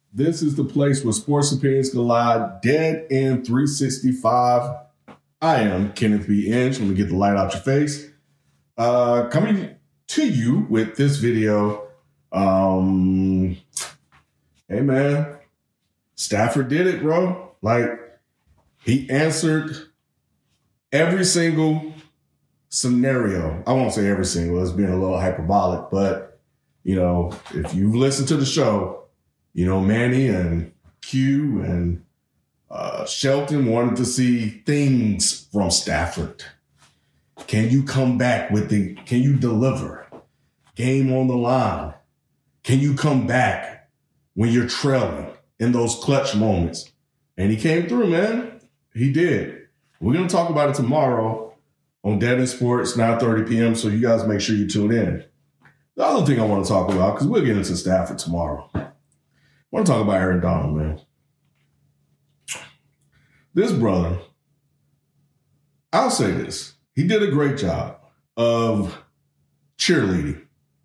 This is the place where sports opinions collide. Dead End 365. I am Kenneth B. Inch. Let me get the light out your face. Coming to you with this video. Hey, man. Stafford did it, bro. Like, he answered every single scenario. I won't say every single. It's being a little hyperbolic. But, you know, if you've listened to the show, you know, Manny and Q and Shelton wanted to see things from Stafford. Can you come back can you deliver? Game on the line. Can you come back when you're trailing in those clutch moments? And he came through, man. He did. We're going to talk about it tomorrow on Dead End Sports, 9:30 p.m. So you guys make sure you tune in. The other thing I want to talk about, because we'll get into Stafford tomorrow. I want to talk about Aaron Donald, man. This brother, I'll say this. He did a great job of cheerleading,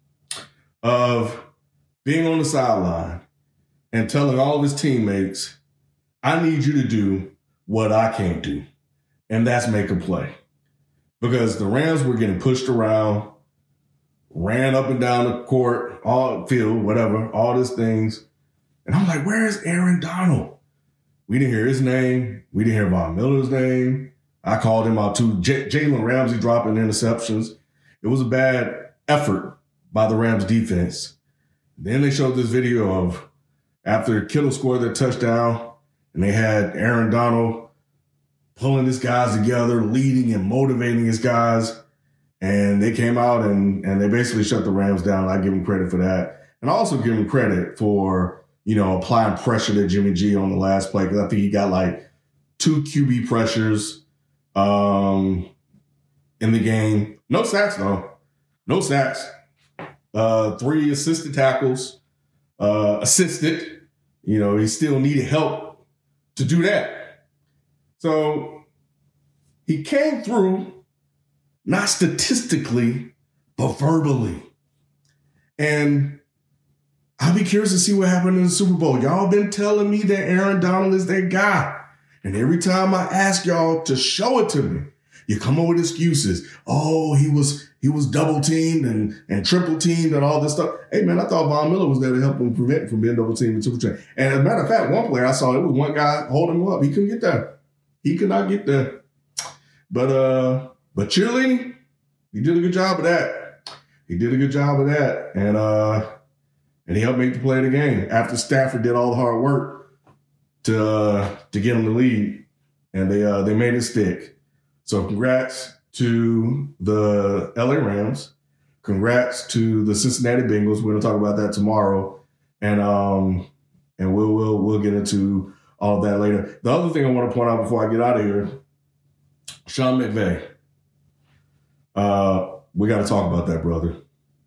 of being on the sideline and telling all of his teammates, I need you to do what I can't do, and that's make a play. Because the Rams were getting pushed around, ran up and down the court, all field, whatever, all these things. And I'm like, where is Aaron Donald? We didn't hear his name. We didn't hear Von Miller's name. I called him out too. Jalen Ramsey dropping interceptions. It was a bad effort by the Rams defense. Then they showed this video of after Kittle scored their touchdown and they had Aaron Donald pulling his guys together, leading and motivating his guys. And they came out and they basically shut the Rams down. I give him credit for that. And I also give him credit for, you know, applying pressure to Jimmy G on the last play, because I think he got like 2 QB pressures in the game. No sacks, though. No sacks. 3 assisted tackles. Assisted. You know, he still needed help to do that. So he came through, not statistically, but verbally. And I'll be curious to see what happened in the Super Bowl. Y'all been telling me that Aaron Donald is their guy. And every time I ask y'all to show it to me, you come up with excuses. Oh, he was double teamed and triple teamed and all this stuff. Hey, man, I thought Von Miller was there to help him prevent from being double teamed and triple teamed. And as a matter of fact, one player I saw, it was one guy holding him up. He couldn't get there. He could not get there. But cheerleading, he did a good job of that. He did a good job of that. And he helped make the play of the game after Stafford did all the hard work to get him the lead. And they made it stick. So congrats to the LA Rams. Congrats to the Cincinnati Bengals. We're going to talk about that tomorrow. And we'll get into all of that later. The other thing I want to point out before I get out of here, Sean McVay. We got to talk about that, brother.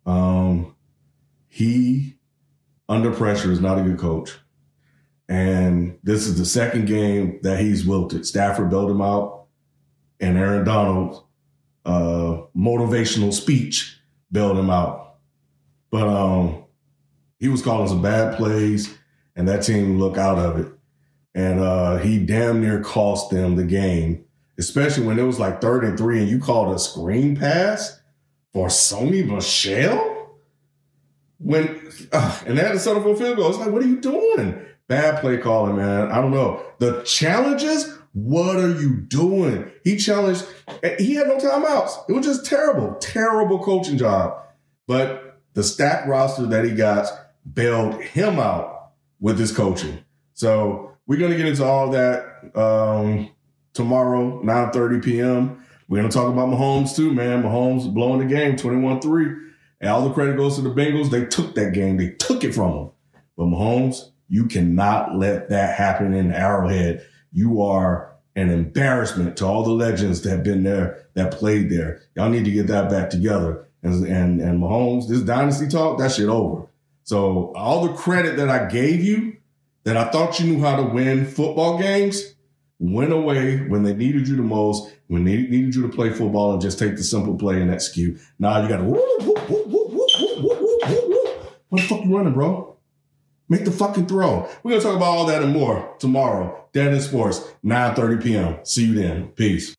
He, under pressure, is not a good coach. And this is the second game that he's wilted. Stafford bailed him out, and Aaron Donald's motivational speech bailed him out. But he was calling some bad plays, and that team looked out of it. And he damn near cost them the game, especially when it was like 3rd and 3, and you called a screen pass for Sony Michel? And they had to settle for a field goal. It's like, what are you doing? Bad play calling, man. I don't know. The challenges, what are you doing? He challenged. He had no timeouts. It was just terrible, terrible coaching job. But the stacked roster that he got bailed him out with his coaching. So we're going to get into all that tomorrow, 9:30 p.m. We're going to talk about Mahomes too, man. Mahomes blowing the game, 21-3. And all the credit goes to the Bengals. They took that game. They took it from them. But Mahomes, you cannot let that happen in Arrowhead. You are an embarrassment to all the legends that have been there, that played there. Y'all need to get that back together. And Mahomes, this dynasty talk, that shit over. So all the credit that I gave you, that I thought you knew how to win football games, went away when they needed you the most, when they needed you to play football and just take the simple play and execute. Now you got to, what the fuck you running, bro? Make the fucking throw. We're going to talk about all that and more tomorrow. Dead in Sports, 9:30 p.m. See you then. Peace.